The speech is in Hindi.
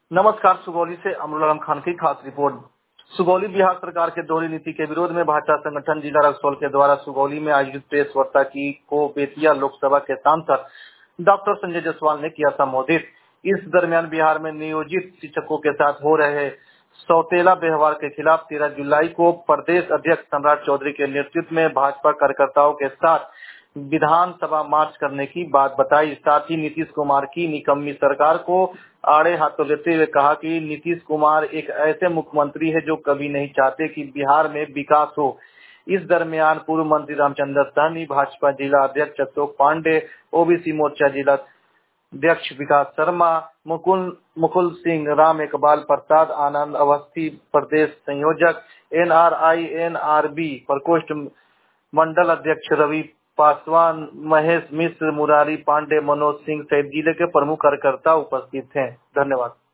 नमस्कार। सुगौली से अमरुल आलम खान की खास रिपोर्ट। सुगौली बिहार सरकार के दोहरी नीति के विरोध में भाजपा संगठन जिला रक्सौल के द्वारा सुगौली में आयोजित प्रेस वार्ता को बेतिया लोकसभा के सांसद डॉक्टर संजय जायसवाल ने किया संबोधित। इस दरमियान बिहार में नियोजित शिक्षकों के साथ हो रहे सौतेला व्यवहार के खिलाफ 13 जुलाई को प्रदेश अध्यक्ष सम्राट चौधरी के नेतृत्व में भाजपा कार्यकर्ताओं के साथ विधानसभा मार्च करने की बात बताई। साथ ही नीतीश कुमार की निकम्मी सरकार को आड़े हाथों लेते हुए कहा कि नीतीश कुमार एक ऐसे मुख्यमंत्री है जो कभी नहीं चाहते कि बिहार में विकास हो। इस दरमियान पूर्व मंत्री रामचंद्र सहनी, भाजपा जिला अध्यक्ष अशोक पांडे, ओबीसी मोर्चा जिला अध्यक्ष विकास शर्मा, मुकुल सिंह, राम एकबाल प्रसाद, आनंद अवस्थी, प्रदेश संयोजक NRI-NRB प्रकोष्ठ मंडल अध्यक्ष रवि पासवान, महेश मिश्र, मुरारी पांडे, मनोज सिंह सहित जिले के प्रमुख कार्यकर्ता उपस्थित हैं। धन्यवाद।